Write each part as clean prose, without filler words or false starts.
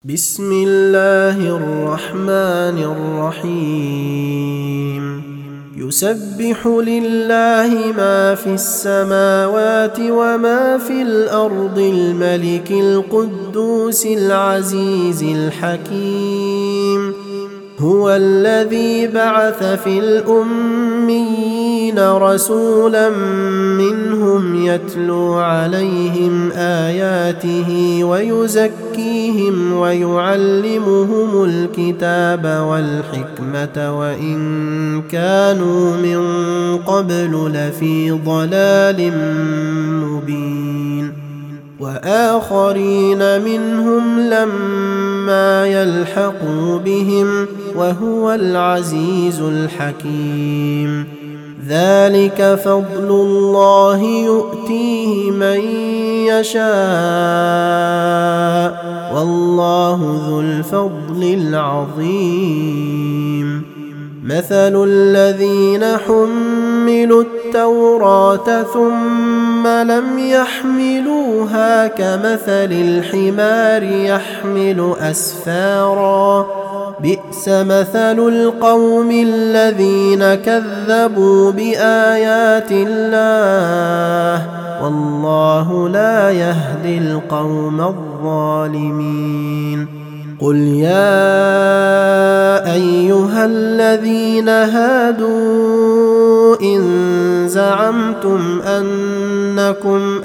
بسم الله الرحمن الرحيم يسبح لله ما في السماوات وما في الأرض الملك القدوس العزيز الحكيم هو الذي بعث في الأميين رسولا منهم يتلو عليهم آياته ويزكيهم ويعلمهم الكتاب والحكمة وإن كانوا من قبل لفي ضلال مبين وآخرين منهم لما يلحقوا بهم وهو العزيز الحكيم ذلك فضل الله يؤتيه من يشاء والله ذو الفضل العظيم مثل الذين حملوا التوراة ثم لم يحملوها كمثل الحمار يحمل أسفارا بئس مثل القوم الذين كذبوا بآيات الله والله لا يهدي القوم الظالمين قل يا أيها الذين هادوا إن زعمتم أنكم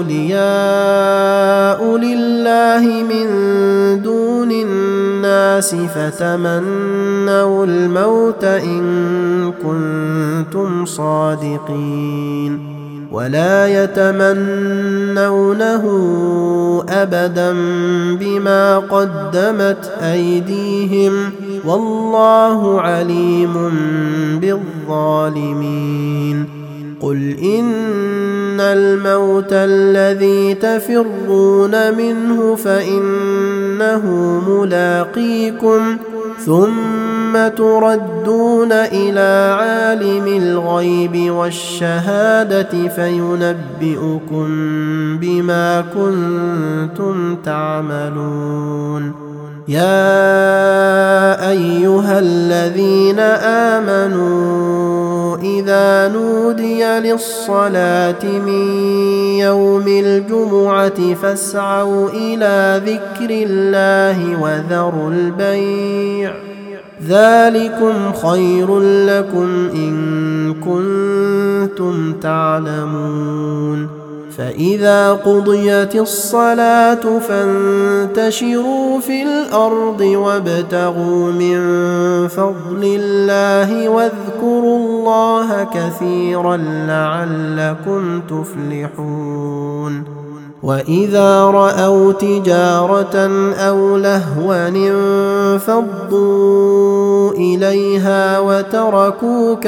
أولياء لله من دون الناس فتمنوا الموت إن كنتم صادقين ولا يتمنونه أبدا بما قدمت أيديهم والله عليم بالظالمين قل إن الموت الذي تفرون منه فإنه ملاقيكم ثم تردون إلى عالم الغيب والشهادة فينبئكم بما كنتم تعملون يا أيها الذين آمنوا إذا نودي للصلاة من يوم الجمعة فاسعوا إلى ذكر الله وذروا البيع ذلكم خير لكم إن كنتم تعلمون فإذا قضيت الصلاة فانتشروا في الأرض وابتغوا من فضل الله واذكروا الله كثيرا لعلكم تفلحون وإذا رأوا تجارة أو لهوا انفضوا إليها وتركوك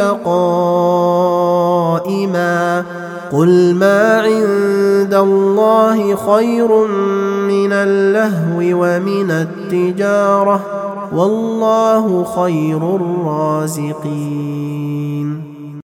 قائما قل ما عند الله خير من اللهو ومن التجارة والله خير الرازقين